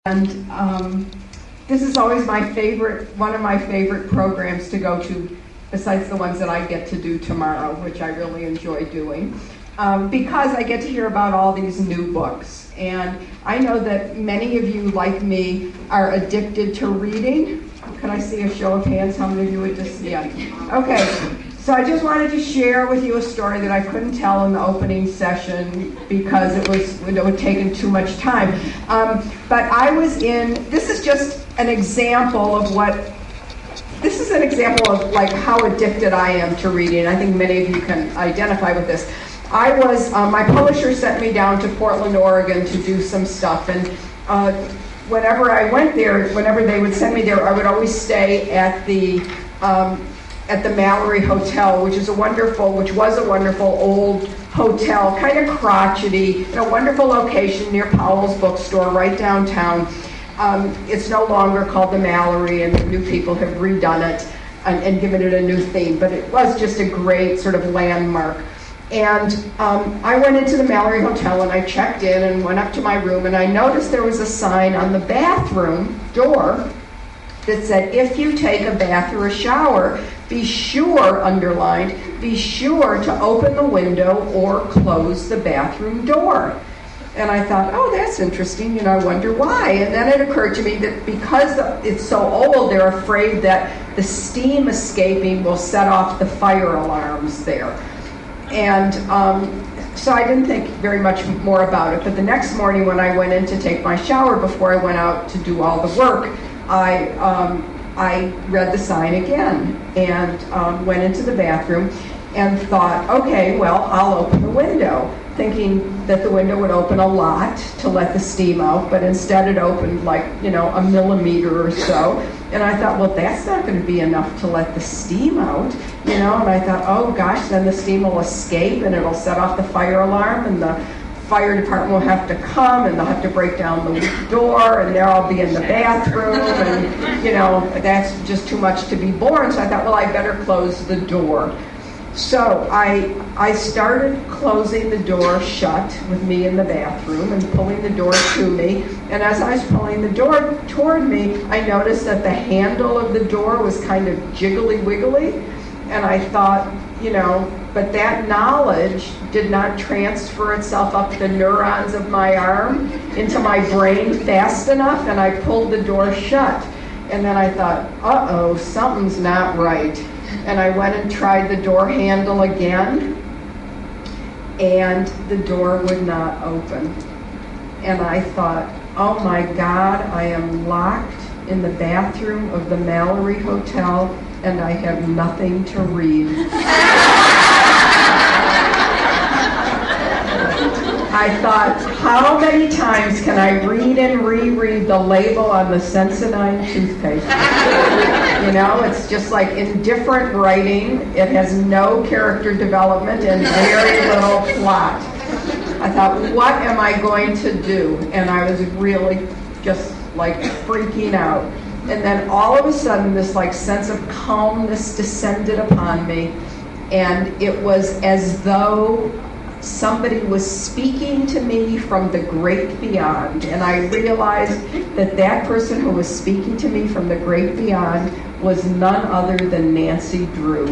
And this is always one of my favorite programs to go to, besides the ones that I get to do tomorrow, which I really enjoy doing, because I get to hear about all these new books. And I know that many of you, like me, are addicted to reading. Can I see a show of hands? How many of you would just, yeah. Okay, so I just wanted to share with you a story that I couldn't tell in the opening session because it would have taken too much time. But this is just an example of like how addicted I am to reading. I think many of you can identify with this. My publisher sent me down to Portland, Oregon to do some stuff, and whenever I went there, whenever they would send me there, I would always stay at the Mallory Hotel, which was a wonderful old hotel, kind of crotchety, in a wonderful location near Powell's bookstore, right downtown. It's no longer called the Mallory, and the new people have redone it and given it a new theme, but it was just a great sort of landmark. And I went into the Mallory Hotel, and I checked in and went up to my room, and I noticed there was a sign on the bathroom door that said, if you take a bath or a shower, be sure, underlined, be sure to open the window or close the bathroom door. And I thought, oh, that's interesting, I wonder why. And then it occurred to me that because it's so old, they're afraid that the steam escaping will set off the fire alarms there. And so I didn't think very much more about it. But the next morning when I went in to take my shower before I went out to do all the work, I read the sign again and went into the bathroom and thought, okay, well, I'll open the window, thinking that the window would open a lot to let the steam out, but instead it opened like, a millimeter or so. And I thought, well, that's not going to be enough to let the steam out, and I thought, oh gosh, then the steam will escape and it'll set off the fire alarm, and the fire department will have to come, and they'll have to break down the door, and there I'll be in the bathroom, and that's just too much to be borne. So I thought, well, I better close the door. So I started closing the door shut with me in the bathroom and pulling the door to me. And as I was pulling the door toward me, I noticed that the handle of the door was kind of jiggly wiggly. And I thought, but that knowledge did not transfer itself up the neurons of my arm into my brain fast enough, and I pulled the door shut. And then I thought, uh-oh, something's not right. And I went and tried the door handle again, and the door would not open. And I thought, oh my God, I am locked in the bathroom of the Mallory Hotel, and I have nothing to read. I thought, how many times can I read and reread the label on the Sensodyne toothpaste? It's just like indifferent writing. It has no character development and very little plot. I thought, what am I going to do? And I was really just like freaking out. And then all of a sudden, this like sense of calmness descended upon me, and it was as though somebody was speaking to me from the great beyond. And I realized that person who was speaking to me from the great beyond was none other than Nancy Drew.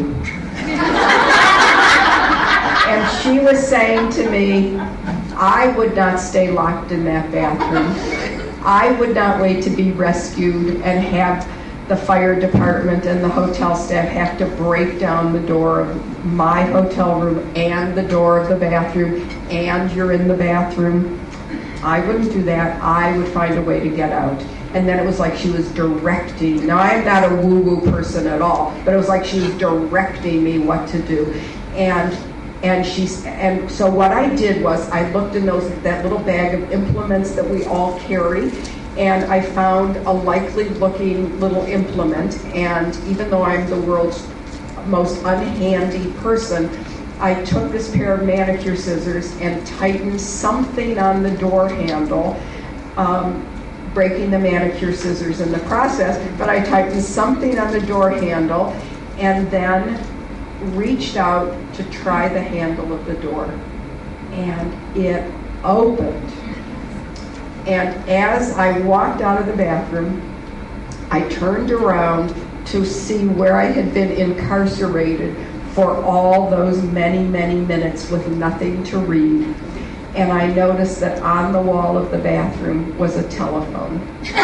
And she was saying to me, I would not stay locked in that bathroom. I would not wait to be rescued and have the fire department and the hotel staff have to break down the door of my hotel room and the door of the bathroom, and you're in the bathroom. I wouldn't do that. I would find a way to get out. And then it was like she was directing. Now, I am not a woo-woo person at all, but it was like she was directing me what to do. And so what I did was I looked in that little bag of implements that we all carry, and I found a likely-looking little implement. And even though I'm the world's most unhandy person, I took this pair of manicure scissors and tightened something on the door handle, breaking the manicure scissors in the process, but I tightened something on the door handle and then reached out to try the handle of the door. And it opened. And as I walked out of the bathroom, I turned around to see where I had been incarcerated for all those many, many minutes with nothing to read. And I noticed that on the wall of the bathroom was a telephone.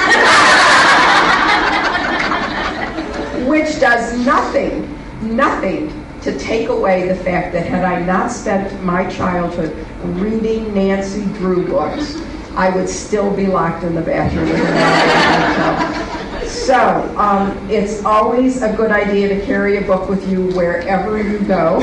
Which does nothing to take away the fact that had I not spent my childhood reading Nancy Drew books, I would still be locked in the bathroom of the hotel. So, it's always a good idea to carry a book with you wherever you go.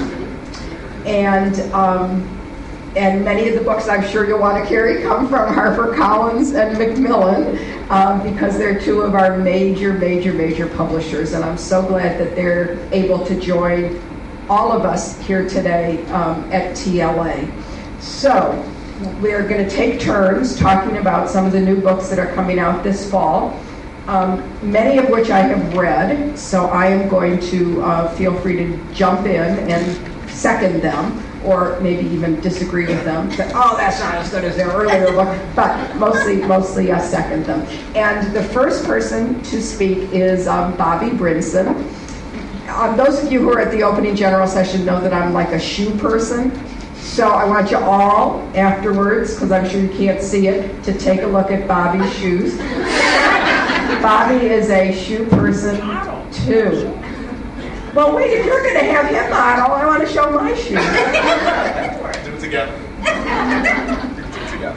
And many of the books I'm sure you'll want to carry come from HarperCollins and Macmillan because they're two of our major publishers. And I'm so glad that they're able to join all of us here today at TLA. So, we're going to take turns talking about some of the new books that are coming out this fall. Many of which I have read, so I am going to feel free to jump in and second them, or maybe even disagree with them. Say, oh, that's not as good as their earlier book, but mostly second them. And the first person to speak is Bobby Brinson. Those of you who are at the opening general session know that I'm like a shoe person. So I want you all, afterwards, because I'm sure you can't see it, to take a look at Bobby's shoes. Bobby is a shoe person, too. Well, wait, if you're going to have him model, I want to show my shoes. Do it together. Do it together.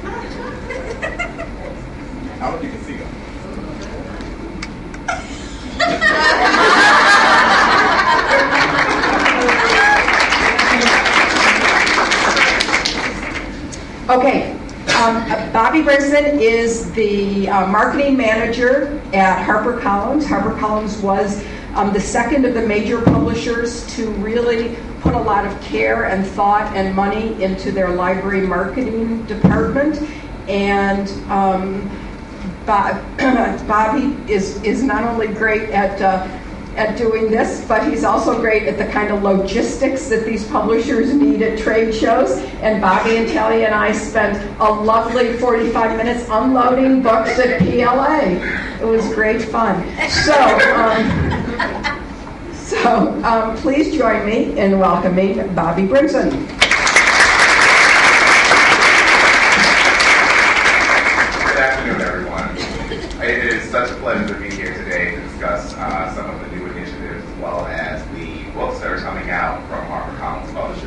I hope you can see them. Okay. Bobby Brinson is the marketing manager at HarperCollins. HarperCollins was the second of the major publishers to really put a lot of care and thought and money into their library marketing department. And Bobby is not only great at doing this, but he's also great at the kind of logistics that these publishers need at trade shows. And Bobby and Talia and I spent a lovely 45 minutes unloading books at PLA. It was great fun. So please join me in welcoming Bobby Brinson. Good afternoon, everyone. It is such a pleasure to be here today to discuss some of the new initiatives as well as the books that are coming out from HarperCollins Publishers.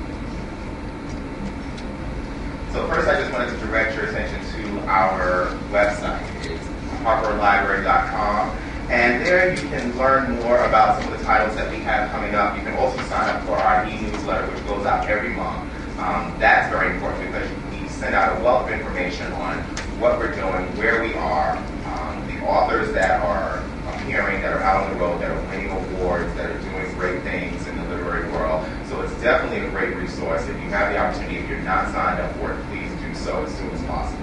So first, I just wanted to direct your attention to our website. It's harperlibrary.com. And there you can learn more about some of the titles that we have coming up. You can also sign up for our e-newsletter, which goes out every month. That's very important because we send out a wealth of information on what we're doing, where we are, the authors that are appearing, that are out on the road, that are winning awards, that are doing great things in the literary world. So it's definitely a great resource. If you have the opportunity, if you're not signed up for it, please do so as soon as possible.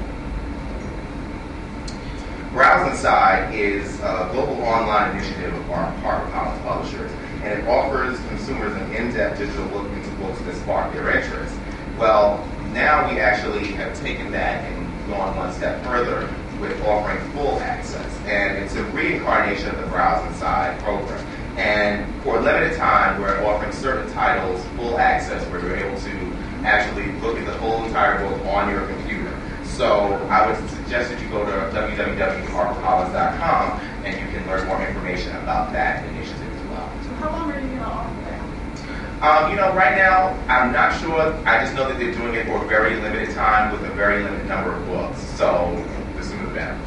Browse Inside is a global online initiative of our HarperCollins publishers, and it offers consumers an in-depth digital look into books that spark their interest. Well, now we actually have taken that and gone one step further with offering full access, and it's a reincarnation of the Browse Inside program. And for a limited time, we're offering certain titles full access where you're able to actually look at the whole entire book on your computer. So I would suggest that you go to www.harpercollins.com and you can learn more information about that initiative as well. So how long are you going to offer that? Right now, I'm not sure. I just know that they're doing it for a very limited time with a very limited number of books. So the sooner the better.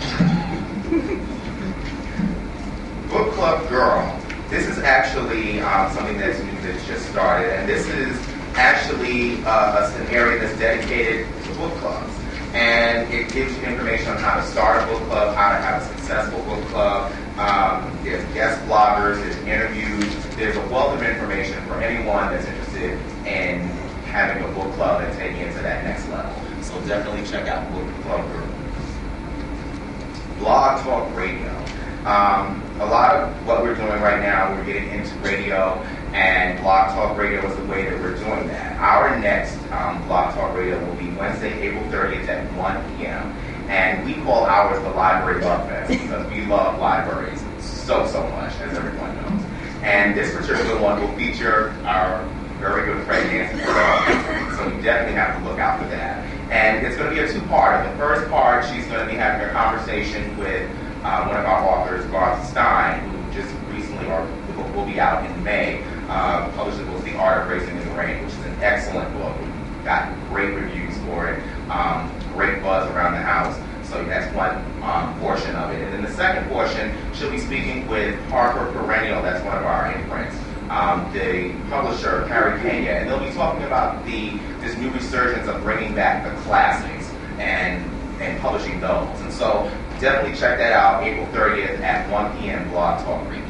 Book Club Girl. This is actually something that's new that's just started. And this is actually an area that's dedicated to book clubs. And it gives you information on how to start a book club, how to have a successful book club. There's guest bloggers, there's interviews, there's a wealth of information for anyone that's interested in having a book club and taking it to that next level. So definitely check out Book Club Group. Blog Talk Radio. A lot of what we're doing right now, we're getting into radio, and Blog Talk Radio is the way that we're doing that. Our next Blog Talk Radio will be Wednesday, April 30th at 1 p.m. And we call ours the Library Love Fest because we love libraries so much, as everyone knows. And this particular one will feature our very good friend Nancy Pearl. So you definitely have to look out for that. And it's going to be a two-parter. The first part, she's going to be having a conversation with one of our authors, Garth Stein, who just recently, or the book will be out in May, published the book The Art of Racing in the Rain, which is an excellent book. We got great reviews for it, great buzz around the house. So that's one portion of it. And then the second portion, she'll be speaking with Harper Perennial, that's one of our imprints, the publisher, Carrie Kenya, and they'll be talking about this new resurgence of bringing back the classics and publishing those. And so definitely check that out April 30th at 1 p.m. Blog Talk Radio.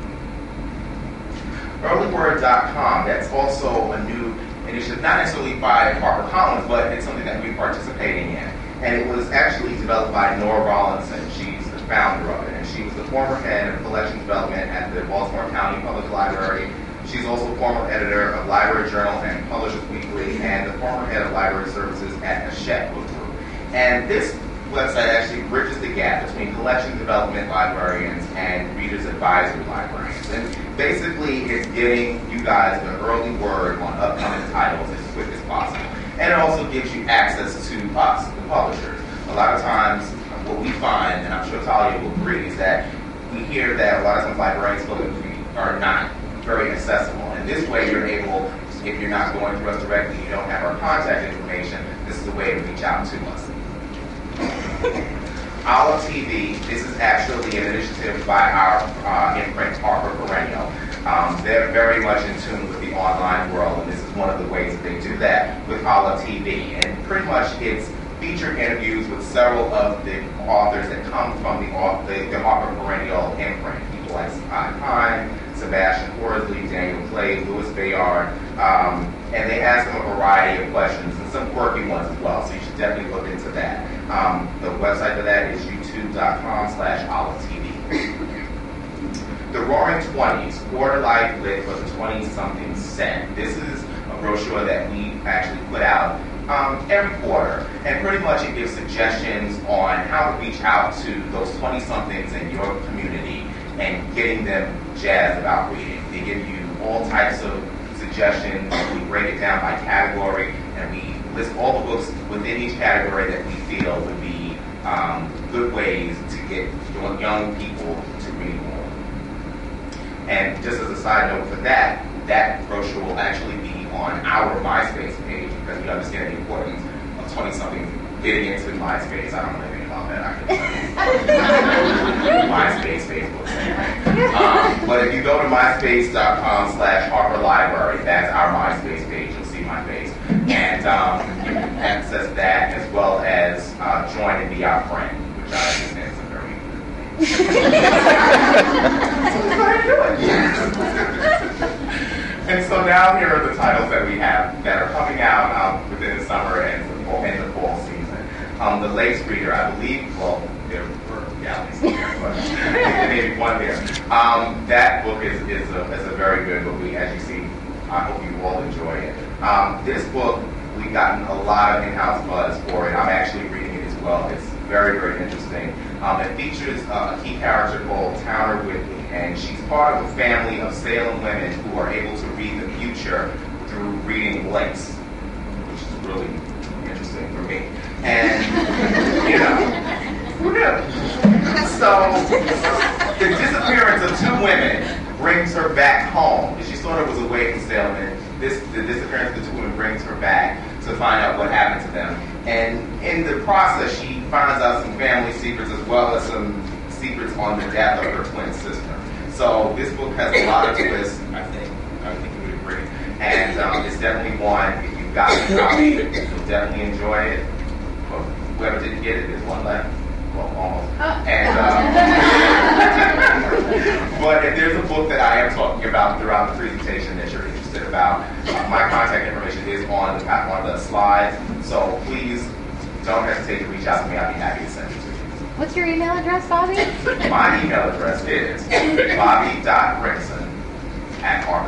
Earlyword.com, that's also a new initiative, not necessarily by HarperCollins, but it's something that we're participating in. And it was actually developed by Nora Rawlinson. She's the founder of it. And she was the former head of collection development at the Baltimore County Public Library. She's also former editor of Library Journal and Publishers Weekly, and the former head of library services at Hachette Book Group. And this website actually bridges the gap between collection development librarians and readers advisory librarians. And basically, it's getting you guys the early word on upcoming titles as quick as possible. And it also gives you access to us, the publishers. A lot of times, what we find, and I'm sure Talia will agree, is that we hear that a lot of times librarians feel that we are not very accessible. And this way, you're able, if you're not going through us directly, you don't have our contact information, this is a way to reach out to us. Olive TV, this is actually an initiative by our imprint, Harper Perennial. They're very much in tune with the online world, and this is one of the ways that they do that with Olive TV. And pretty much it's featured interviews with several of the authors that come from the Harper Perennial imprint. People like Scott Pine, Sebastian Horsley, Daniel Clay, Louis Bayard, and they ask them a variety of questions and some quirky ones as well, so you should definitely look into that. The website for that is youtube.com/olivetv. The Roaring Twenties, Quarter Life Lit for the 20-something cent. This is a brochure that we actually put out every quarter, and pretty much it gives suggestions on how to reach out to those 20-somethings in your community and getting them jazzed about reading. They give you all types of suggestions. We break it down by category, and we list all the books within each category that we feel would be good ways to get young people to read more. And just as a side note for that brochure will actually be on our MySpace page because we understand the importance of 20-something getting into MySpace. I don't know anything about that. I can MySpace, Facebook, same thing. But if you go to myspace.com/HarperLibrary, that's our MySpace page. You'll see my face. And you can access that as well as join and be our friend, which I understand is a very good thing. And so now here are the titles that we have that are coming out within the summer and the fall season. The Lace Reader, I believe, well, there were galleys there, but maybe one there. That book is a very good book. As you see, I hope you all enjoy it. This book, we've gotten a lot of in-house buzz for it. I'm actually reading it as well. It's very, very interesting. It features a key character called Towner Whitley, and she's part of a family of Salem women who are able to read the future through reading Lace, which is really interesting for me. And, who knew? So, the disappearance of two women brings her back home. She sort of was away from Salem, and the disappearance of the two women brings her back to find out what happened to them. And in the process, she finds out some family secrets as well as some secrets on the death of her twin sister. So this book has a lot of twists, I think you would agree. And it's definitely one, if you've got a copy, you'll definitely enjoy it. Well, whoever didn't get it, there's one left. Well, almost. And, but if there's a book that I am talking about throughout the presentation that you're interested about, my contact information is on the slides. So please don't hesitate to reach out to me. I'll be happy to send it to you. What's your email address, Bobby? My email address is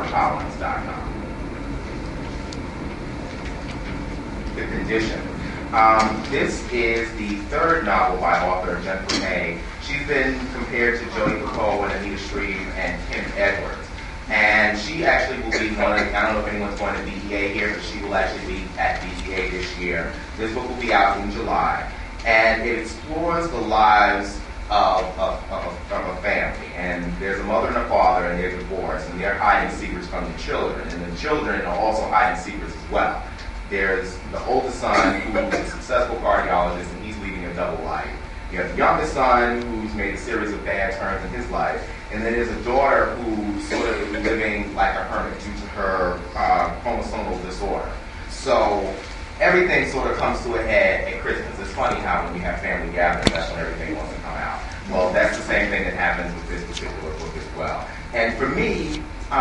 bobby.rickson@harpercollins.com. The Condition. This is the third novel by author Jennifer May. She's been compared to Jodi Picoult and Anita Shreve and Kim Edwards. And she actually will be one of, I don't know if anyone's going to BEA here, but she will actually be at BEA this year. This book will be out in July. And it explores the lives of a family. And there's a mother and a father, and they're divorced, and they're hiding secrets from the children. And the children are also hiding secrets as well. There's the oldest son who's a successful cardiologist, and he's leading a double life. You have the youngest son who's made a series of bad turns in his life. And then there's a daughter who's sort of living like a hermit due to her chromosomal disorder. So everything sort of comes to a head at Christmas. It's funny how when you have family gatherings, that's when everything wants to come out. Well, that's the same thing that happens with this particular book as well. And for me,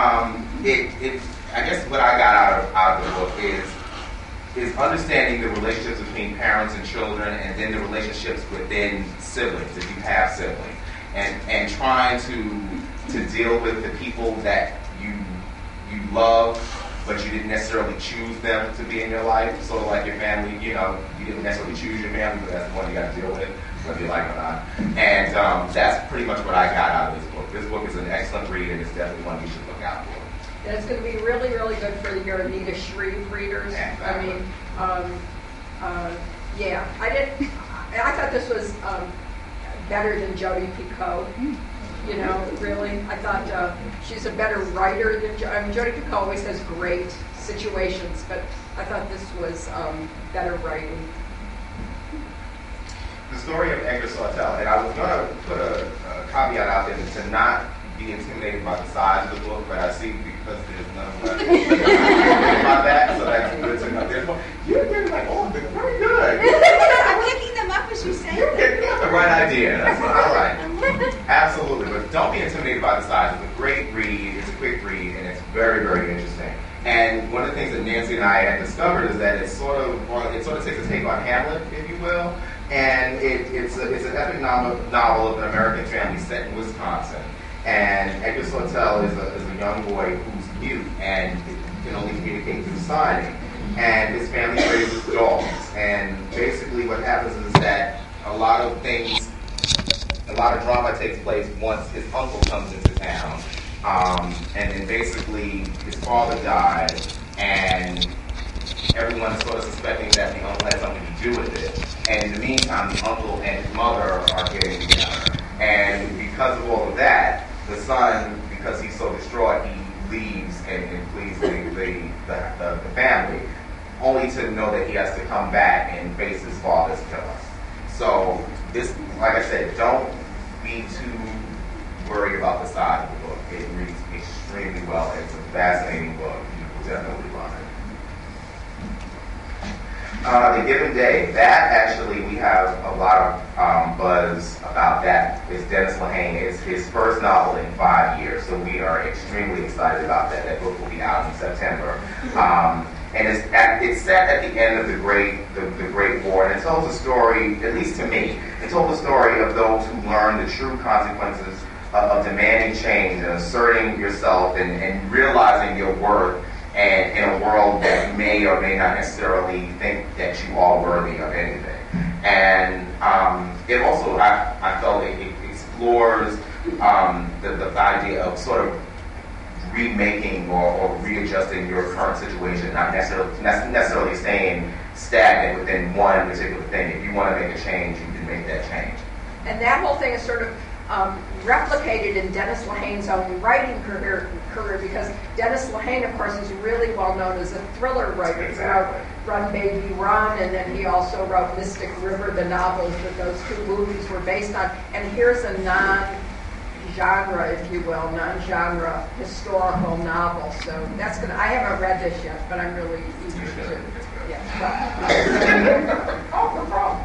I guess what I got out of the book is understanding the relationships between parents and children, and then the relationships within siblings, if you have siblings, and trying to deal with the people that you love, but you didn't necessarily choose them to be in your life. Sort of like your family, you didn't necessarily choose your family, but that's the one you got to deal with, whether you like it or not. And that's pretty much what I got out of this book. This book is an excellent read, and it's definitely one you should look out for. And it's going to be really, really good for your Anita Shreve readers. I mean, yeah. I thought this was better than Jodi Picoult. You know, really. I thought she's a better writer than Jodi Picoult always has great situations, but I thought this was better writing. The story of Edgar Sawtelle, and I was going to put a caveat out there to not be intimidated by the size of the book, but I see because there's none of about that, so that's good to know. You're getting like, oh, very good. I'm picking them up as you say. You have the right idea. That's all right. Absolutely, but don't be intimidated by the size. It's a great read. It's a quick read, and it's very, very interesting. And one of the things that Nancy and I had discovered is that it sort of takes a take on Hamlet, if you will, and it's an epic novel of an American family set in Wisconsin. And Edgar Sawtelle is a young boy who's mute and can only communicate through signing. And his family raises dogs. And basically what happens is that a lot of drama takes place once his uncle comes into town. And then basically his father died, and everyone is sort of suspecting that the uncle had something to do with it. And in the meantime, the uncle and his mother are getting together. And because of all of that, the son, because he's so distraught, he leaves and flees the family, only to know that he has to come back and face his father's killer. So this, like I said, don't be too worried about the size of the book. It reads extremely well. It's a fascinating book. You will definitely love it. The Given Day, that actually we have a lot of buzz about that. It's Dennis Lehane. It's his first novel in 5 years, so we are extremely excited about that. That book will be out in September. And it's set at the end of the Great War, and it tells a story, at least to me, it told the story of those who learned the true consequences of demanding change and asserting yourself and realizing your worth, and in a world that may or may not necessarily think that you are worthy of anything. And it also, I felt it explores the idea of sort of remaking or readjusting your current situation, not necessarily staying stagnant within one particular thing. If you want to make a change, you can make that change. And that whole thing is sort of replicated in Dennis Lehane's own writing career, because Dennis Lehane, of course, is really well known as a thriller writer. Exactly. He wrote Run Baby Run, and then he also wrote Mystic River, the novels that those two movies were based on. And here's a non-genre, if you will, non-genre historical novel. So that's gonna. I haven't read this yet, but I'm really eager to. Yeah. Oh, no problem.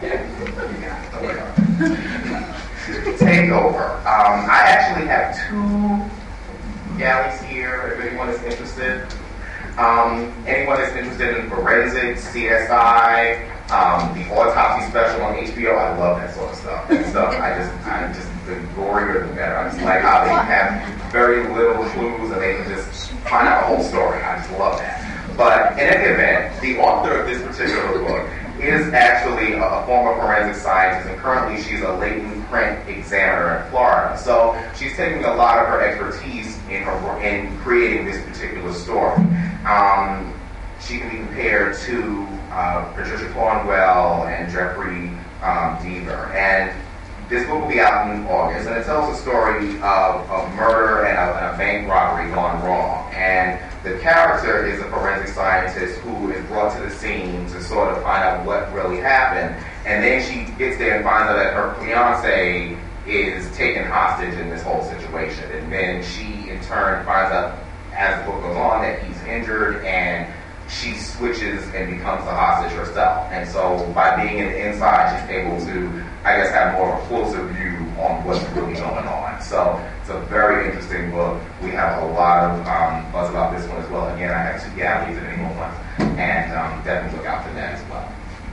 Takeover. I actually have 2 galleys here, if anyone is interested. Anyone that's interested in forensics, CSI, the autopsy special on HBO, I love that sort of stuff. I just the gorier the better. I just like how they have very little clues and they can just find out the whole story. I just love that. But in any event, the author of this particular book is actually a former forensic scientist, and currently she's a latent print examiner in Florida. So she's taking a lot of her expertise in creating this particular story. She can be compared to Patricia Cornwell and Jeffrey Deaver. And this book will be out in August, and it tells the story of murder and a bank robbery gone wrong. And the character is a forensic scientist who is brought to the scene to sort of find out what really happened. And then she gets there and finds out that her fiance is taken hostage in this whole situation. And then she, in turn, finds out as the book goes on that he's injured, and she switches and becomes the hostage herself. And so by being in the inside, she's able to, I guess, have more of a closer view on what's really going on. So it's a very interesting book. We have a lot of buzz about this one as well. Again, I have 2 galleries at any moment, and definitely look out for that as well.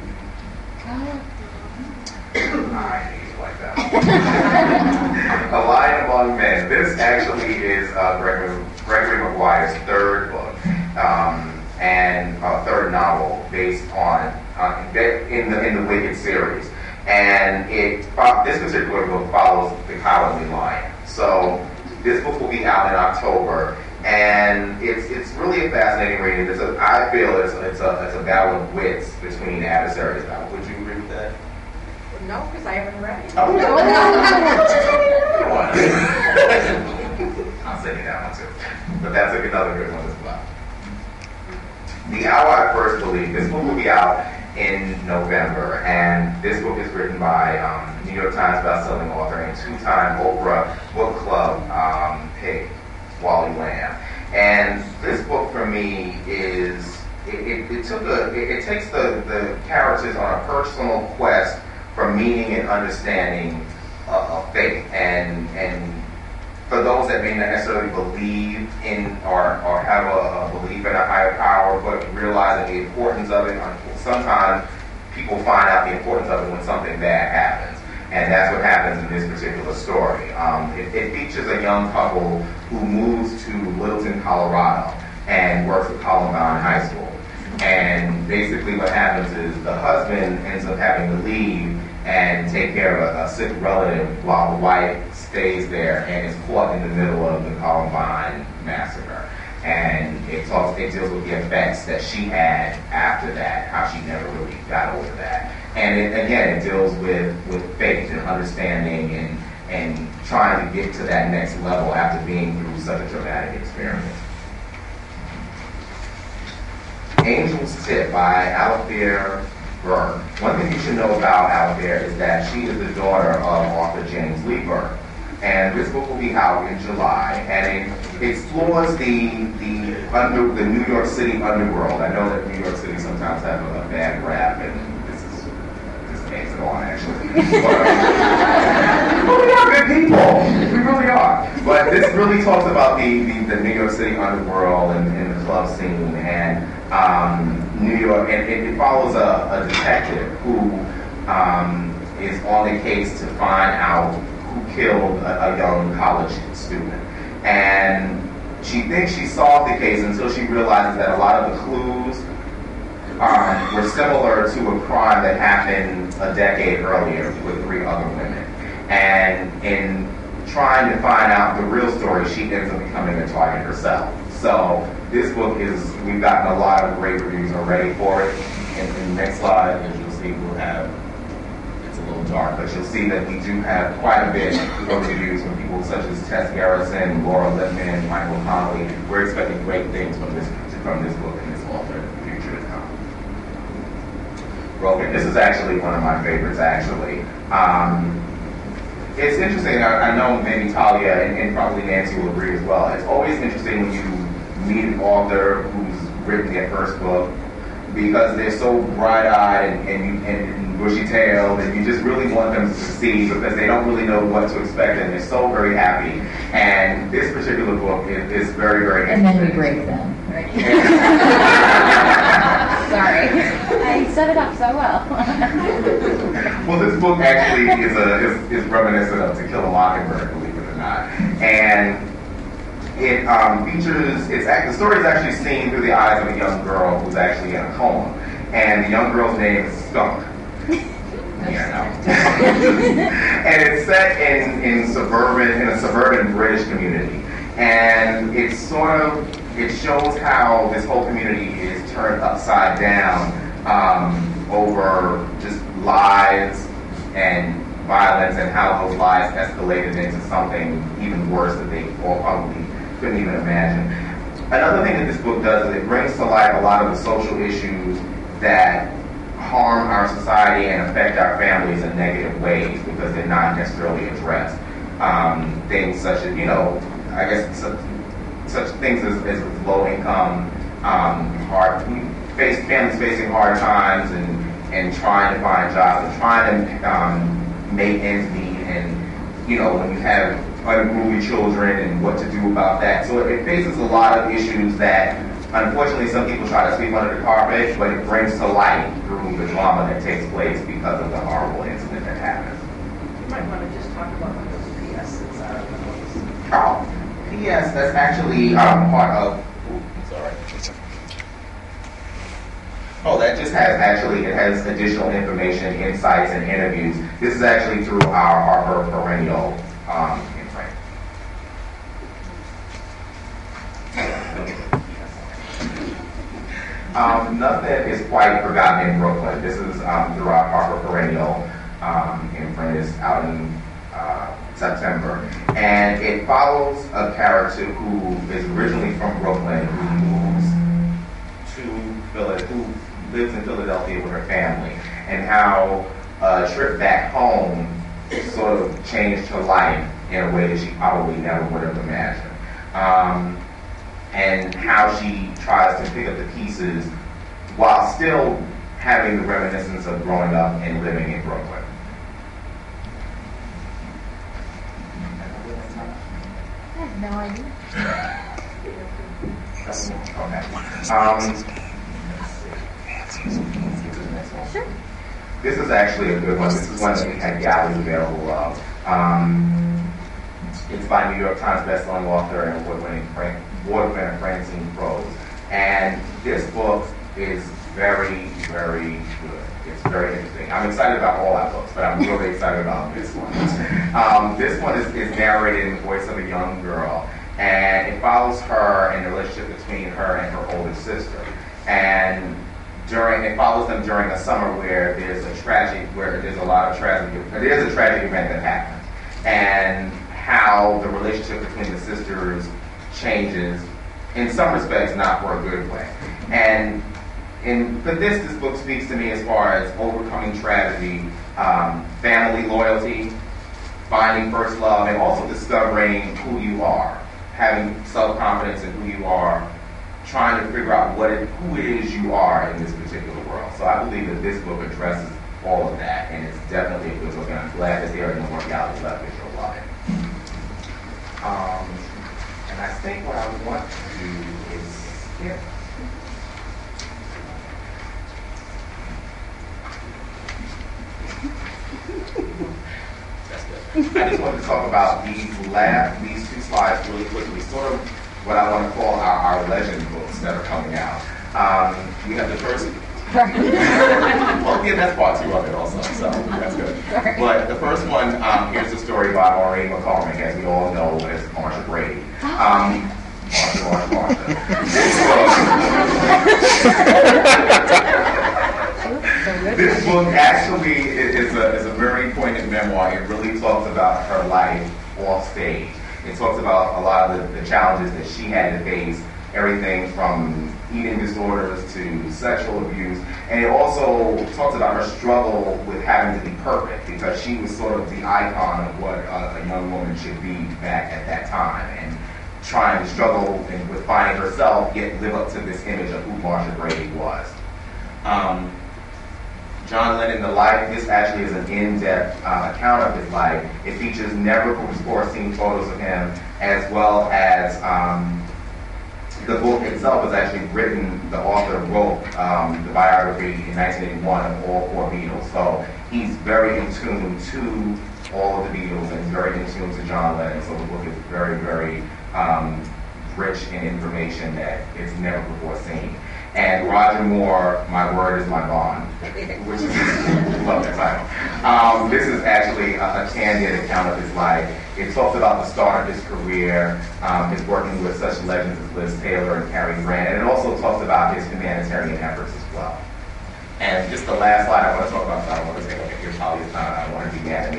I need you like that. A Lion Among Men. This actually is Gregory Maguire's 3rd book. And a 3rd novel based on in the Wicked series, and this particular book follows the Cowardly Lion. So this book will be out in October, and it's really a fascinating reading. I feel it's a battle of wits between adversaries. Would you agree with that? No, because I haven't read it. Oh, I'll send you that one too, but that's another good one as well. The Hour I First Believed. This book will be out in November, and this book is written by New York Times bestselling author and 2-time Oprah Book Club pick, Wally Lamb. And this book for me is it takes the characters on a personal quest for meaning and understanding of faith, and for those that may not necessarily believe in or have a belief in a higher power, but realizing the importance of it. Sometimes people find out the importance of it when something bad happens, and that's what happens in this particular story. It features a young couple who moves to Littleton, Colorado, and works at Columbine High School. And basically what happens is the husband ends up having to leave and take care of a sick relative while the wife stays there and is caught in the middle of the Columbine massacre. And it deals with the effects that she had after that, how she never really got over that. And it deals with faith and understanding and trying to get to that next level after being through such a traumatic experience. Angel's Tip by Alethea Burke. One thing you should know about Alethea is that she is the daughter of author James Lee Burke. And this book will be out in July, and it explores the New York City underworld. I know that New York City sometimes have a bad rap, and this makes it on actually. But we are good people. We really are. But this really talks about the New York City underworld and the club scene and New York, and it follows a detective who is on the case to find out who killed a young college student. And she thinks she solved the case until she realizes that a lot of the clues were similar to a crime that happened a decade earlier with 3 other women. And in trying to find out the real story, she ends up becoming a target herself. So this book we've gotten a lot of great reviews already for it. In the next slide, as you'll see, we'll have, it's a little dark, but you'll see that we do have quite a bit of reviews from people such as Tess Garrison, Laura Lippman, Michael Connolly. We're expecting great things from this book and this author in the future to come. Broken. This is actually one of my favorites, actually. It's interesting, I know maybe Talia and probably Nancy will agree as well. It's always interesting when you meet an author who's written their first book, because they're so bright-eyed and bushy-tailed, and you just really want them to succeed because they don't really know what to expect, and they're so very happy. And this particular book is very, very interesting. And then we break them. Right? Sorry. I set it up so well. Well, this book actually is reminiscent of To Kill a Mockingbird, believe it or not. And it features, the story is actually seen through the eyes of a young girl who's actually in a coma. and the young girl's name is Skunk. Yeah, no. And it's set in a suburban British community, and it shows how this whole community is turned upside down over just lies and violence, and how those lies escalated into something even worse that they all probably couldn't even imagine. Another thing that this book does is it brings to light a lot of the social issues that harm our society and affect our families in negative ways because they're not necessarily addressed. Things such as, I guess such things as low income, families facing hard times and trying to find jobs and trying to make ends meet, and when you have unruly children and what to do about that. So it faces a lot of issues that unfortunately some people try to sweep under the carpet, but it brings to light through the drama that takes place because of the horrible incident that happened. You might want to just talk about what those PS that's out of the books. Oh, PS, that's actually part of. I'm sorry. Oh, that just has additional information, insights, and interviews. This is actually through our Harper Perennial in print. Nothing is quite forgotten in Brooklyn. This is through our Harper Perennial in print. It's out in September. And it follows a character who is originally from Brooklyn, who lives in Philadelphia with her family, and how a trip back home sort of changed her life in a way that she probably never would have imagined. And how she tries to pick up the pieces while still having the reminiscence of growing up and living in Brooklyn. I have no idea. Okay. Sure. This is actually a good one. This is one that we had galleys available of. It's by New York Times bestselling author and award-winning Francine Prose. And this book is very, very good. It's very interesting. I'm excited about all our books, but I'm really excited about this one. This one is narrated in the voice of a young girl, and it follows her and the relationship between her and her older sister. And it follows them during a summer where there's a tragic event that happens, and how the relationship between the sisters changes, in some respects, not for a good way. And for this book speaks to me as far as overcoming tragedy, family loyalty, finding first love, and also discovering who you are, having self-confidence in who you are, trying to figure out who it is you are in this particular world. So I believe that this book addresses all of that, and it's definitely a good book, and I'm glad that there are no more galleys left in your life. And I think what I want to do is skip. That's good. I just wanted to talk about these two slides really quickly, sort of what I want to call our legend books that are coming out. We have the first. Well, yeah, that's part two of it also, so that's good. Sorry. But the first one, here's a story by Maureen McCormick, as we all know as Marsha Brady. Marsha. This book actually is a very poignant memoir. It really talks about her life off stage. It talks about a lot of the challenges that she had to face, everything from eating disorders to sexual abuse. And it also talks about her struggle with having to be perfect, because she was sort of the icon of what a young woman should be back at that time, and trying to struggle with finding herself, yet live up to this image of who Marsha Brady was. John Lennon, The Life, this actually is an in-depth account of his life. It features never before seen photos of him, as well as the book itself was actually written, the author wrote the biography in 1981 of all four Beatles. So he's very in tune to all of the Beatles, and very in tune to John Lennon. So the book is very, very rich in information that is never before seen. and Roger Moore, My Word is My Bond, which is, love that title. This is actually a candid account of his life. It talks about the start of his career, his working with such legends as Liz Taylor and Cary Grant, and it also talks about his humanitarian efforts as well. And just the last slide I want to talk about, so I don't want to take up your Talia's time, I don't want to be mad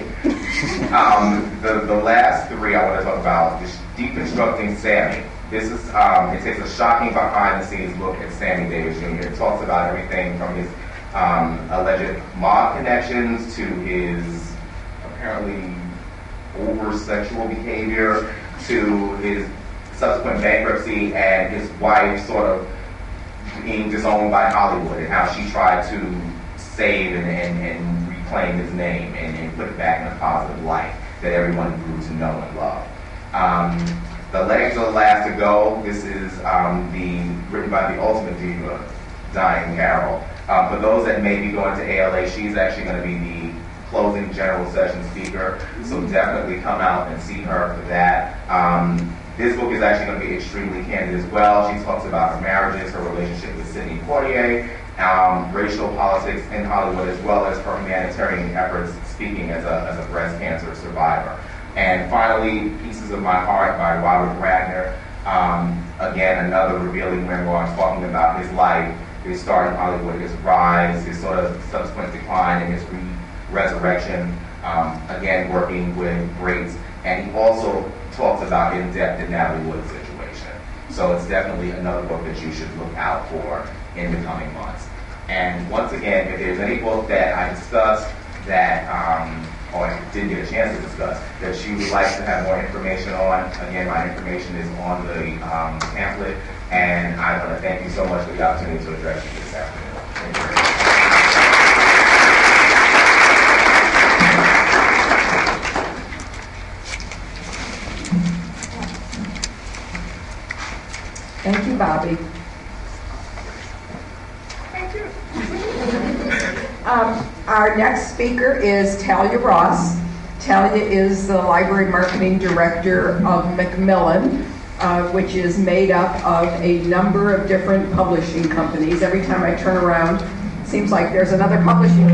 at me. The last three I want to talk about is deconstructing Sammy. This is, it takes a shocking behind-the-scenes look at Sammy Davis Jr. It talks about everything from his alleged mob connections to his apparently over-sexual behavior to his subsequent bankruptcy and his wife sort of being disowned by Hollywood and how she tried to save and reclaim his name and put it back in a positive light that everyone grew to know and love. The Legs Are the Last to Go. This is written by the ultimate diva, Diane Carroll. For those that may be going to ALA, she's actually going to be the closing general session speaker, so definitely come out and see her for that. This book is actually going to be extremely candid as well. She talks about her marriages, her relationship with Sidney Poitier, racial politics in Hollywood, as well as her humanitarian efforts speaking as a breast cancer survivor. And finally, Pieces of My Heart by Robert Wagner. Again, another revealing memoir talking about his life, his start in Hollywood, his rise, his sort of subsequent decline, and his resurrection. Again, working with greats. And he also talks about in-depth the Natalie Wood situation. So it's definitely another book that you should look out for in the coming months. And once again, if there's any book that I discussed that or I didn't get a chance to discuss, that you would like to have more information on, again, my information is on the pamphlet, and I want to thank you so much for the opportunity to address you this afternoon. Thank you very much. Thank you, Bobby. Thank you. Our next speaker is Talia Ross. Talia is the Library Marketing Director of Macmillan, which is made up of a number of different publishing companies. Every time I turn around, it seems like there's another publishing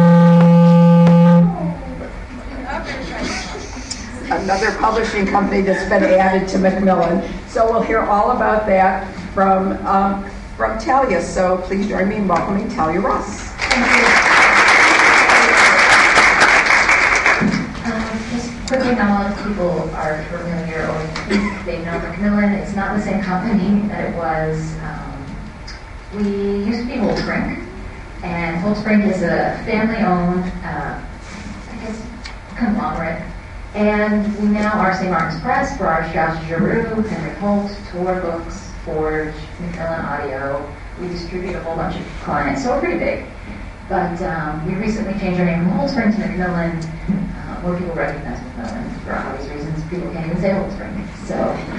company that's been added to Macmillan. So we'll hear all about that from Talia. So please join me in welcoming Talia Ross. Just quickly, not a lot of people are familiar or they know Macmillan. It's not the same company that it was. We used to be Holdspring, and Holdspring is a family-owned, conglomerate. And we now are St. Martin's Press, Barrage, Strauss Giroux, Henry Holt, Tor Books, Forge, Macmillan Audio. We distribute a whole bunch of clients, so we're pretty big. But we recently changed our name from Holdspring to Macmillan. More people recognize Macmillan for obvious reasons. People can't even say Holdspring. So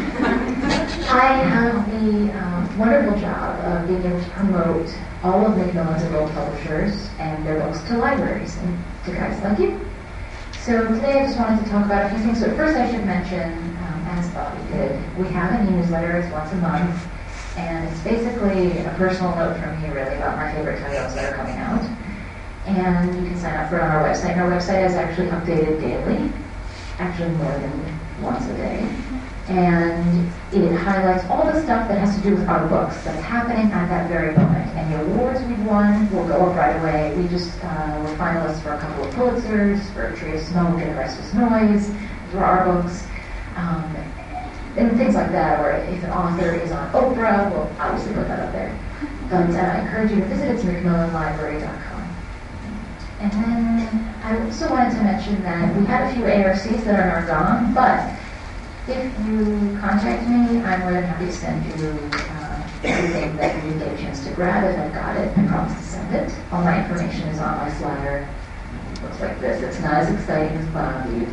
I have the wonderful job of being able to promote all of Macmillan's enrolled publishers and their books to libraries and to guys like you. So today I just wanted to talk about a few things. So first I should mention, as Bobby did, we have a newsletter. It's once a month. And it's basically a personal note from me, really, about my favorite titles that are coming out. And you can sign up for it on our website. And our website is actually updated daily, actually more than once a day. And it highlights all the stuff that has to do with our books that's happening at that very moment. And the awards we've won will go up right away. We just were finalists for a couple of Pulitzers, for A Tree of Smoke and The Restless Noise, for our books. And things like that, or if an author is on Oprah, we'll obviously put that up there. But I encourage you to visit it. It's MacmillanLibrary.com. And then I also wanted to mention that we had a few ARCs that are now gone, but if you contact me, I'm more than happy to send you everything that you didn't get a chance to grab. If I've got it, I promise to send it. All my information is on my flyer. It looks like this. It's not as exciting as Bobby.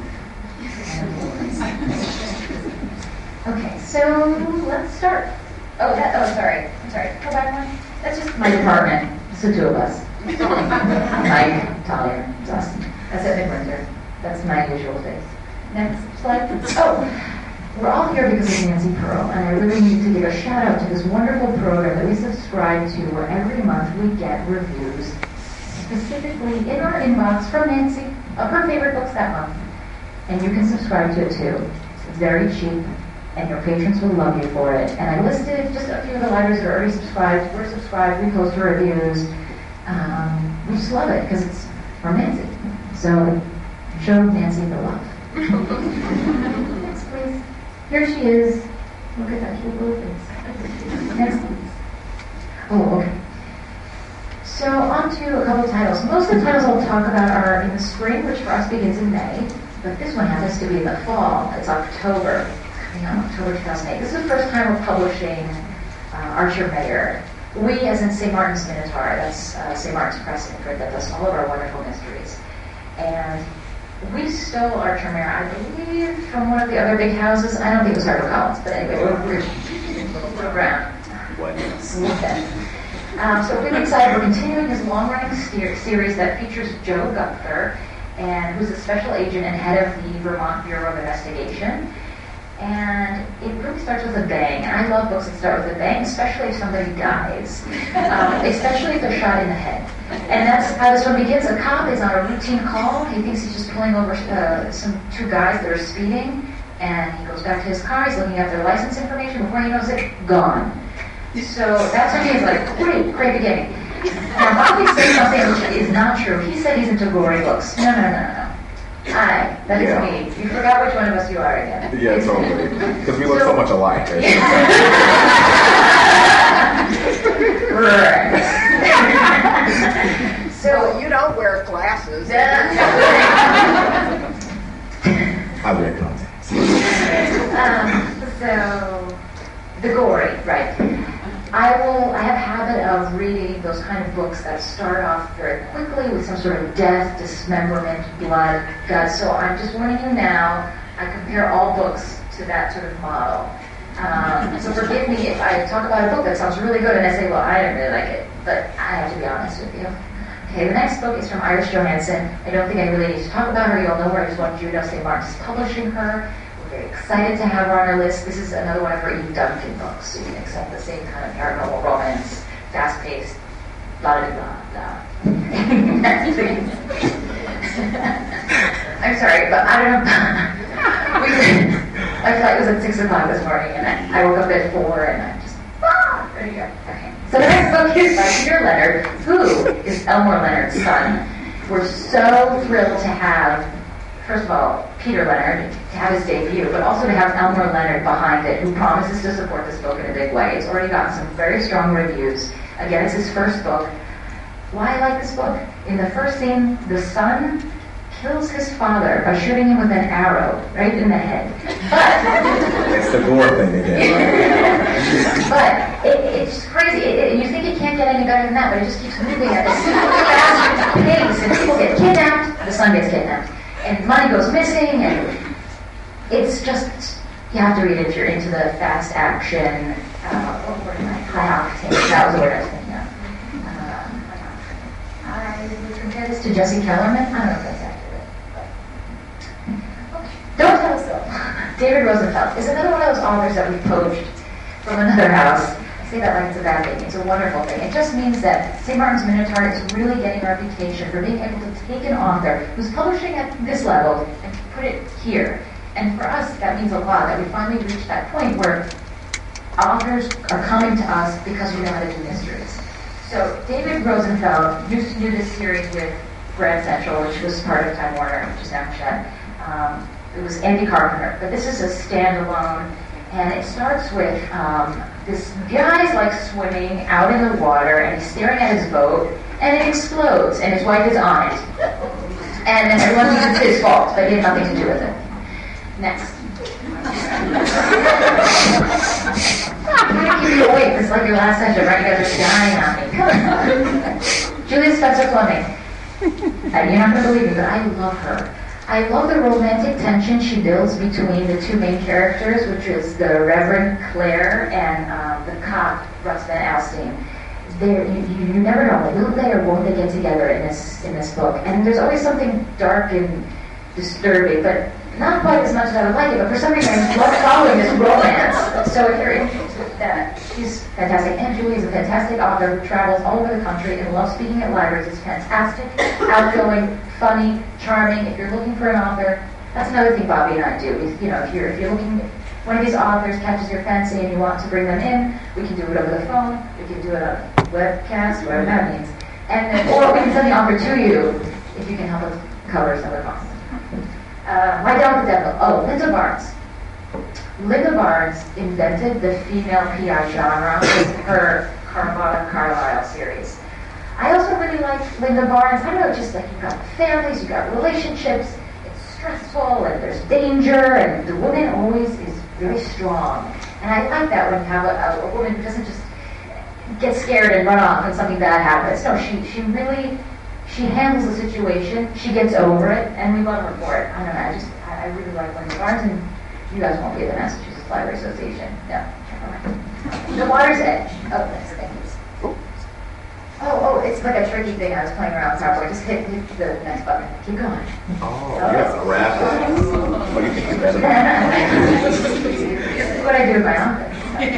Okay, so let's start. Sorry. Go back one. That's just my department. It's the two of us. Mike, Talia, it's us. That's at McWinter. That's my usual face. Next slide. We're all here because of Nancy Pearl, and I really need to give a shout out to this wonderful program that we subscribe to, where every month we get reviews specifically in our inbox from Nancy of her favorite books that month. And you can subscribe to it too. It's very cheap, and your patrons will love you for it. And I listed just a few of the libraries that are already subscribed. We're subscribed, we post our reviews. We just love it because it's from Nancy. So show Nancy the love. Next, please. Here she is. Look at that cute little face. Next, please. Oh, okay. So on to a couple of titles. Most of the titles I'll talk about are in the spring, which for us begins in May. But this one happens to be in the fall. It's October. It's coming out October 2008. This is the first time we're publishing Archer Mayer. We, as in St. Martin's Minotaur, that's St. Martin's Press in Print that does all of our wonderful mysteries. And we stole Archer Mayer, I believe, from one of the other big houses. I don't think it was HarperCollins, but anyway, we're around. So we're really excited. We're continuing his long-running series that features Joe Gunther, and who's a special agent and head of the Vermont Bureau of Investigation. And it really starts with a bang. And I love books that start with a bang, especially if somebody dies, especially if they're shot in the head. And that's how this one begins. A cop is on a routine call. He thinks he's just pulling over two guys that are speeding, and he goes back to his car. He's looking at their license information. Before he knows it, gone. So that's when he's like, great beginning. Now, Bobby said something which is not true. He said he's into gory books. No. Hi, that is me. You forgot which one of us you are again. Yeah, totally. Because we look so much alike. Right? So you don't wear glasses. I wear contacts. So, the gory, right. I have a habit of reading those kind of books that start off very quickly with some sort of death, dismemberment, blood, guts. So I'm just warning you now, I compare all books to that sort of model. So forgive me if I talk about a book that sounds really good and I say, well, I didn't really like it, but I have to be honest with you. Okay, the next book is from Iris Johansen. I don't think I really need to talk about her. You'll know her. I just want you to know St. Martin's is publishing her. Very excited to have her on our list. This is another one of her E. Duncan books, so you can accept the same kind of paranormal romance, fast-paced, blah, blah, blah, blah. I'm sorry, but I don't know. My flight was at 6 o'clock this morning, and I woke up at 4, and I'm just, ready to go. Okay. So the next book is by Peter Leonard, who is Elmore Leonard's son. We're so thrilled to have, first of all, Peter Leonard, to have his debut, but also to have Elmore Leonard behind it, who promises to support this book in a big way. It's already gotten some very strong reviews. Again, it's his first book. Why I like this book? In the first scene, the son kills his father by shooting him with an arrow right in the head. But it's the gore thing again. But it's crazy. You think it can't get any better than that, but it just keeps moving at this fast pace, and people get kidnapped. The son gets kidnapped. And money goes missing, and it's just, you have to read it if you're into the fast action, high octane, that was the word I was thinking of. I would compare this to Jesse Kellerman. I don't know if that's accurate. But. Okay. Don't tell us so. David Rosenfeld is another one of those authors that we poached from another house. I say that like it's a bad thing. It's a wonderful thing. It just means that St. Martin's Minotaur is really getting a reputation for being able to take an author who's publishing at this level and put it here. And for us, that means a lot, that we finally reached that point where authors are coming to us because we know how to do mysteries. So David Rosenfeld used to do this series with Grand Central, which was part of Time Warner, which is now shut. It was Andy Carpenter, but this is a standalone, and it starts with this guy's like swimming out in the water, and he's staring at his boat, and it explodes, and his wife is on it. And then everyone thinks it's his fault, but he had nothing to do with it. Next. I'm going to keep you awake. It's like your last session, right? You guys are dying on me. Come on. Julia Spencer Fleming. You're not going to believe me, but I love her. I love the romantic tension she builds between the two main characters, which is the Reverend Claire and the cop, Russ Van Alstyne. You never know, will they or won't they get together in this book? And there's always something dark and disturbing, but Not quite as much as I would like it, but for some reason I love following this romance. So if you're interested in that, she's fantastic. And Julie is a fantastic author who travels all over the country and loves speaking at libraries. It's fantastic, outgoing, funny, charming. If you're looking for an author, that's another thing Bobby and I do. If you're looking, one of these authors catches your fancy and you want to bring them in, we can do it over the phone, we can do it on a webcast, whatever that means. And then, or we can send the author to you if you can help us cover some of the costs. My Dad the Devil. Oh, Linda Barnes. Linda Barnes invented the female PI genre with her Carlotta Carlisle series. I also really like Linda Barnes. I don't know, just like you've got families, you've got relationships, it's stressful and there's danger, and the woman always is very strong. And I like that when you have a woman who doesn't just get scared and run off when something bad happens. No, she handles the situation, she gets over it, and we love her for it. I don't know, I really like Linda Barnes, and you guys won't be at the Massachusetts Library Association. No, never mind. The Water's Edge. Oh, that's thank you. Oh, it's like a tricky thing. I was playing around with PowerPoint. Just hit the next button. Keep going. Oh, yeah, wrap it. Oh, you can do that. This is what I do in my office.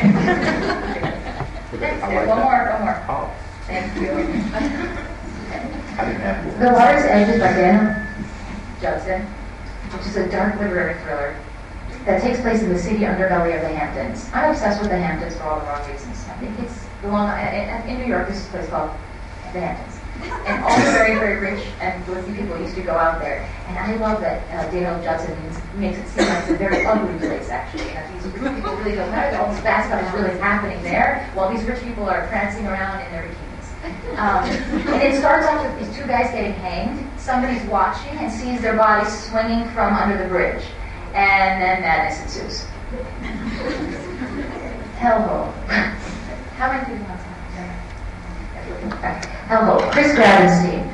Next, I like one that. more. Oh, Thank you. I didn't have to. The Water's Edge is by Daniel Judson, which is a dark literary thriller that takes place in the seedy underbelly of the Hamptons. I'm obsessed with the Hamptons for all the wrong reasons. I think it's in New York, there's a place called the Hamptons. And all the very, very rich and wealthy people used to go out there. And I love that Daniel Judson makes it seem like it's a very ugly place, actually. And that these rich people really don't matter. All this bad stuff is really happening there, while these rich people are prancing around in their bikinis. And it starts off with these two guys getting hanged. Somebody's watching and sees their bodies swinging from under the bridge. And then madness ensues. Hellhole. How many people have that? Hellhole. Chris Gravenstein.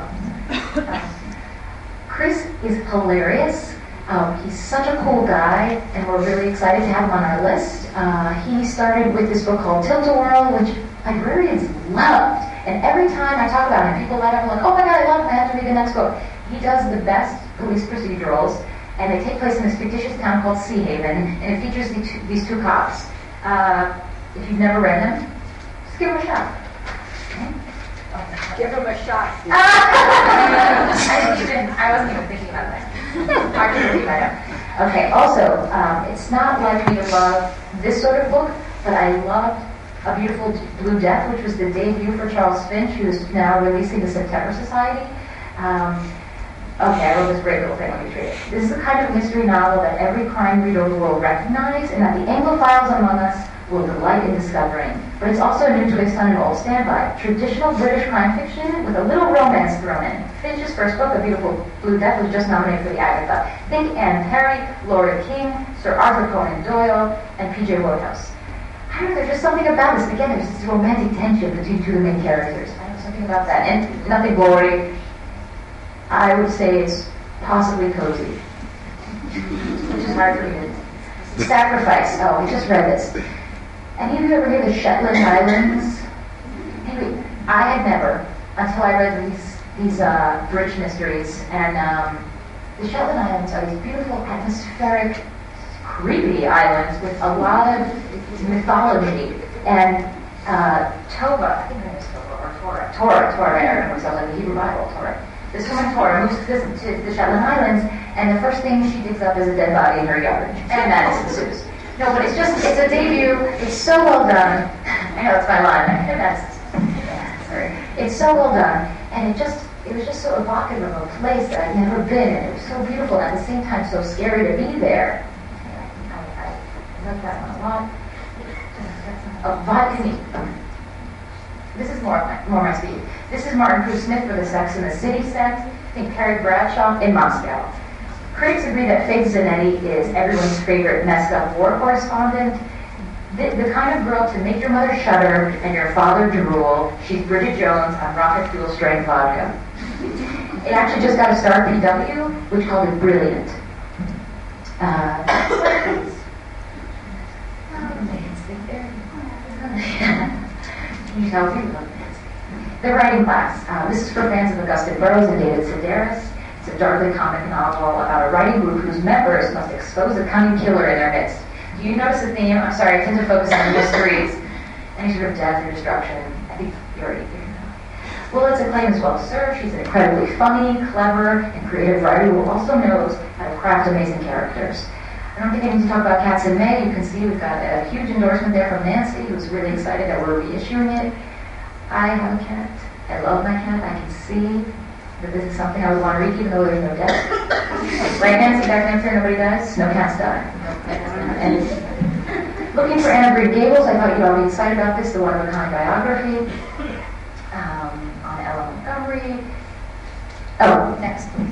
Chris is hilarious. He's such a cool guy, and we're really excited to have him on our list. He started with this book called Tilt-A-Whirl, which librarians loved. And every time I talk about him, people let him like, oh my God, I love him, I have to read the next book. He does the best police procedurals, and they take place in this fictitious town called Sea Haven, and it features these two cops. If you've never read them, just give them a shot. Okay? Give him a shot. I wasn't even thinking about that. Hard to believe I know. Okay, also, it's not like me to love this sort of book, but I loved A Beautiful Blue Death, which was the debut for Charles Finch, who's now releasing the September Society. Okay, I wrote this great little thing, let me read it. This is the kind of mystery novel that every crime reader will recognize and that the Anglophiles among us will delight in discovering. But it's also a new twist on an old standby. Traditional British crime fiction with a little romance thrown in. Finch's first book, A Beautiful Blue Death, was just nominated for the Agatha. Think Anne Perry, Laura King, Sir Arthur Conan Doyle, and P.J. Wodehouse. I don't know, there's just something about this. Again, there's this romantic tension between two of the main characters. I know something about that. And nothing gory. I would say it's possibly cozy, which is hard to read. Sacrifice. Oh, I just read this. Any of you ever hear of the Shetland Islands? Anyway, I had never until I read these bridge mysteries. And the Shetland Islands are these beautiful, atmospheric, creepy islands with a lot of mythology. And Tova, I think her name is Tova, or Torah, right? I remember it sounds like the Hebrew Bible, Torah. This woman Torah moves to the Shetland Islands, and the first thing she digs up is a dead body in her yard, and that ensues. No, but it's a debut. It's so well done. I know it's my line. Sorry. It's so well done, and it was just so evocative of a place that I'd never been, and it was so beautiful, and at the same time so scary to be there. I like that one a lot. Vodka. This is more my speed. This is Martin Cruz Smith for the Sex and the City set. I think Carrie Bradshaw in Moscow. Critics agree that Faith Zanetti is everyone's favorite messed up war correspondent. The kind of girl to make your mother shudder and your father drool. She's Bridget Jones on rocket fuel strength vodka. It actually just got a star at PW, which called it brilliant. The writing class. This is for fans of Augustine Burroughs and David Sedaris. It's a darkly comic novel about a writing group whose members must expose a cunning killer in their midst. Do you notice the theme? I'm sorry, I tend to focus on mysteries, any sort of death or destruction. I think you already figured it out. Willits acclaim is well served. She's an incredibly funny, clever, and creative writer who also knows how to craft amazing characters. I don't think I need to talk about Cats in May. You can see we've got a huge endorsement there from Nancy, who's really excited that we're reissuing it. I have a cat. I love my cat. I can see that this is something I would want to read, even though there's no death. Right, Nancy? Back answer, nobody dies? No cats die. And looking for Anne of Green Gables, I thought you'd all be excited about this, the one-of-a-kind biography on Ella Montgomery. Oh, next, please.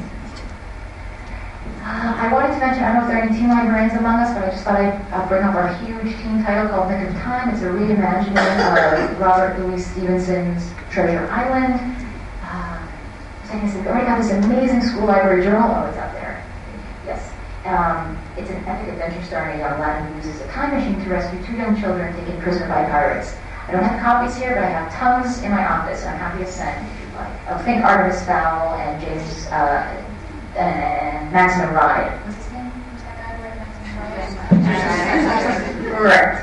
I wanted to mention, I don't know if there are any teen librarians among us, but I just thought I'd bring up our huge teen title called Nick of Time. It's a reimagining of Robert Louis Stevenson's Treasure Island. We've already got this amazing school library journal. Oh, it's out there. Yes. It's an epic adventure starring a young lad who uses a time machine to rescue two young children taken prisoner by pirates. I don't have copies here, but I have tons in my office. I'm happy to send if you'd like. Think Artemis Fowl and James and Maximum Ride. What's his name? Who's that guy who read Maximum Ride? Right.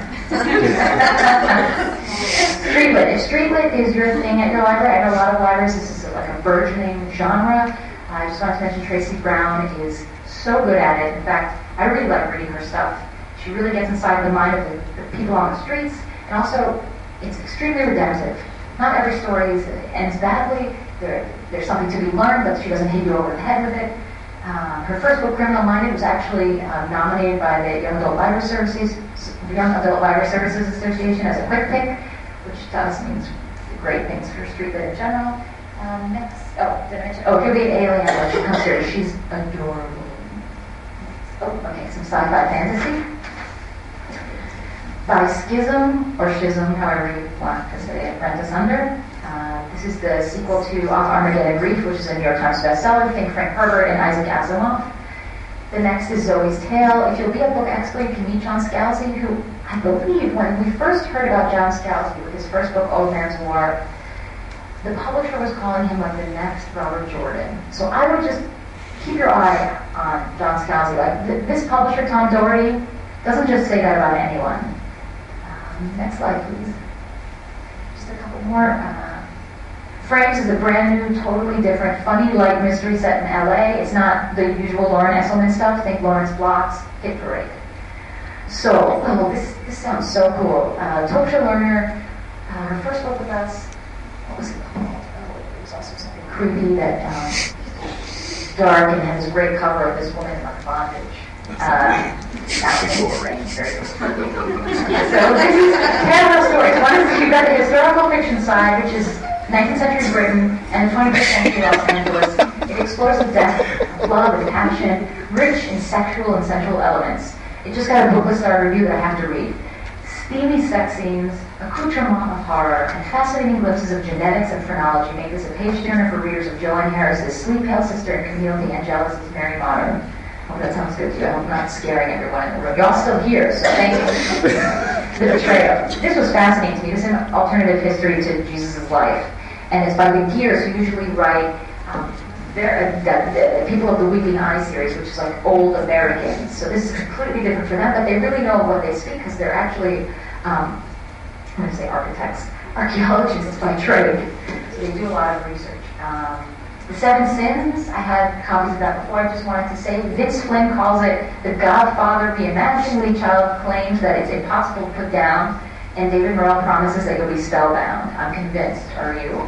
Streetlit. If streetlit is your thing at your library, I know a lot of libraries, this is like a burgeoning genre. I just wanted to mention Tracy Brown is so good at it. In fact, I really like reading her stuff. She really gets inside the mind of the people on the streets, and also it's extremely redemptive. Not every story ends badly. There's something to be learned, but she doesn't hit you over the head with it. Her first book, Criminal Minded, was actually nominated by the Young Adult Library Services Association as a quick pick, which to us means great things for streetlit in general. Next, did I mention? Juliet Alien, when she comes here, she's adorable. Okay, some sci-fi fantasy. By Schism, or Schism, however you want to say it, Brenda Sunder. This is the sequel to Off Armageddon Grief, which is a New York Times bestseller. Think Frank Herbert and Isaac Asimov. The next is Zoe's Tale. If you'll be a book expert, you can meet John Scalzi, who I believe when we first heard about John Scalzi with his first book, Old Man's War, the publisher was calling him like the next Robert Jordan. So I would just keep your eye on John Scalzi. Like this publisher, Tom Doherty, doesn't just say that about anyone. Next slide, please. Just a couple more. Frames is a brand new, totally different, funny light mystery set in LA. It's not the usual Lauren Esselman stuff. Think Lawrence Block's Hit Parade. So, this sounds so cool. Tosha Lerner, her first book with us, what was it called? It was also something creepy that dark and has a great cover of this woman in like bondage. That was interesting. So this is parallel stories. One is you've got the historical fiction side, which is 19th century Britain and 21st century Los Angeles. It explores the depth of love and passion, rich in sexual and sensual elements. It just got a Booklist Star review that I have to read. Steamy sex scenes, accoutrement of horror, and fascinating glimpses of genetics and phrenology make this a page-turner for readers of Joanne Harris's Sleep Pale Sister and Camille de Angelis' Mary Modern. I hope that sounds good to you. I hope I'm not scaring everyone in the room. Y'all still here, so thank you. The Betrayal. This was fascinating to me. This is an alternative history to Jesus' life. And it's by the Gears, who usually write the People of the Weeping Eye series, which is like old Americans. So this is completely different for them, but they really know what they speak because they're actually, I'm going to say architects, archaeologists by trade. So they do a lot of research. The Seven Sins, I had copies of that before. I just wanted to say, Vince Flynn calls it the Godfather reimagining. Lee Child claims that it's impossible to put down, and David Morrell promises that you'll be spellbound. I'm convinced. Are you?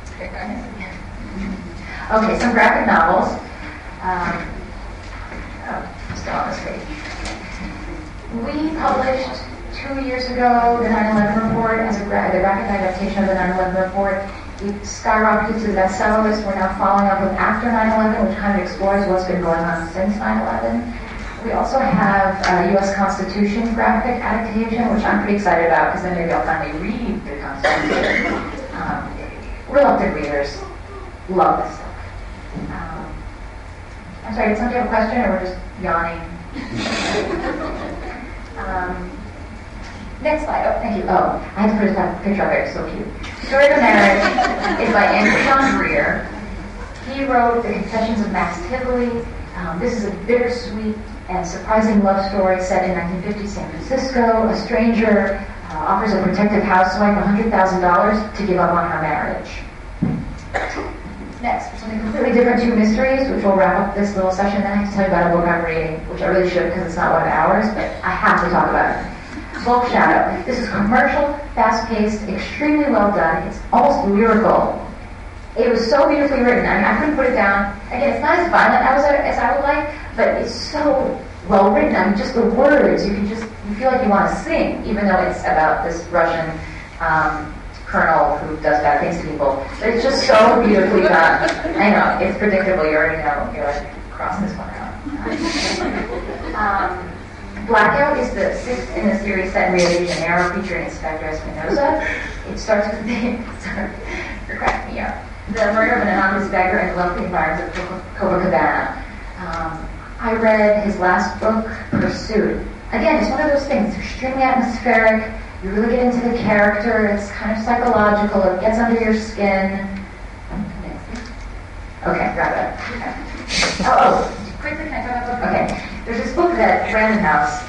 Okay, some graphic novels. Still on this page. We published 2 years ago the 9/11 Report as the graphic adaptation of the 9/11 Report. We skyrocketed to the bestseller list. We're now following up with After 9/11, which kind of explores what's been going on since 9/11. We also have a U.S. Constitution graphic adaptation, which I'm pretty excited about because then maybe I'll finally read the Constitution. Reluctant readers love this stuff. I'm sorry, did somebody have a question or we're just yawning? Next slide. Oh, thank you. Oh, I had to put a picture up there. It's so cute. Story of a Marriage is by Andrew John Greer. He wrote The Confessions of Max Tivoli. This is a bittersweet and surprising love story set in 1950 San Francisco. A stranger offers a protective housewife $100,000 to give up on her marriage. Next, something completely different, two mysteries, which will wrap up this little session. Then I have to tell you about a book I'm reading, which I really should because it's not one of ours, but I have to talk about it. Bulk Shadow. This is commercial, fast-paced, extremely well done. It's almost lyrical. It was so beautifully written. I mean, I couldn't put it down. Again, it's not as violent as I would like, but it's so well written. I mean, just the words, you feel like you want to sing, even though it's about this Russian colonel who does bad things to people. But it's just so beautifully done. I know, it's predictable. You already know. You're like, cross this one out. Blackout is the sixth in the series set in Rio de Janeiro, featuring Inspector Espinosa. It starts with you're cracking me up. The murder of an anonymous beggar in the lovely environs of Copacabana. I read his last book, Pursuit. Again, it's one of those things. It's extremely atmospheric. You really get into the character. It's kind of psychological. It gets under your skin. Okay, got it. Okay. Oh, quickly, can I talk about the book? Okay. There's this book that Random House,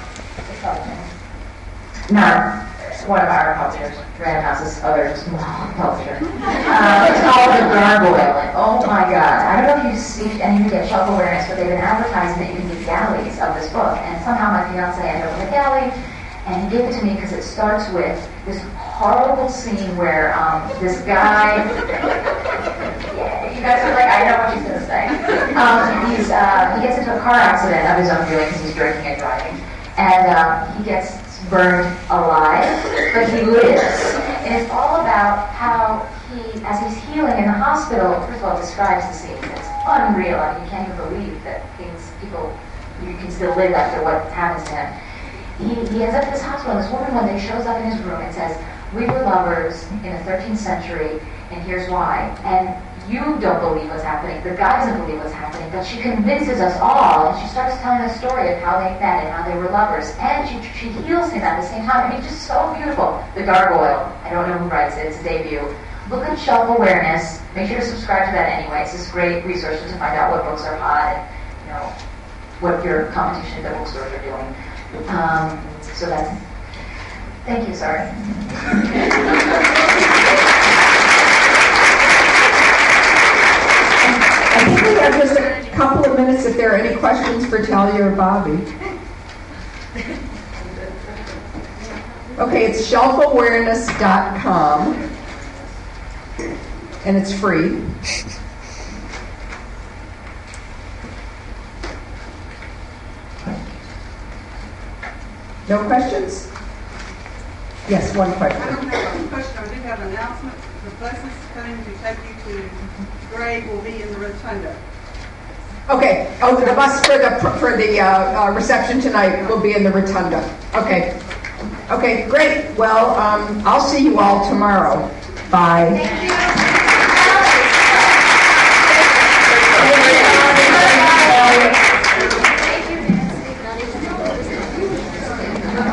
not one of our publishers, Random House's other small publisher. It's called The Gargoyle. And oh my God, I don't know if you see any of you get self-awareness, but they've been advertising that you can get galleys of this book. And somehow my fiance ended up with a galley, and he gave it to me because it starts with this horrible scene where this guy, you guys are like, I know what she's going to say. He gets into a car accident of his own doing because he's drinking and driving. And he gets burned alive, but he lives. And it's all about how he, as he's healing in the hospital, first of all, describes the scene. It's unreal. I mean, you can't even believe that you can still live after what happens to him. He ends up at this hospital, and this woman one day shows up in his room and says, "We were lovers in the 13th century, and here's why." And you don't believe what's happening. The guy doesn't believe what's happening, but she convinces us all, and she starts telling the story of how they met and how they were lovers. And she heals him at the same time. I mean, just so beautiful. The Gargoyle. I don't know who writes it. It's a debut. Look at Shelf Awareness. Make sure to subscribe to that anyway. It's this great resource to find out what books are hot and, you know, what your competition at the bookstores are doing. So that's... Thank you, sorry. I think we have just a couple of minutes if there are any questions for Talia or Bobby. Okay, it's shelfawareness.com, and it's free. No questions? Yes, one question. I don't have a question. I do have an announcement. The buses coming to take you to Gray will be in the rotunda. Okay. Oh, the bus for the reception tonight will be in the rotunda. Okay. Okay, great. Well, I'll see you all tomorrow. Bye. Thank you.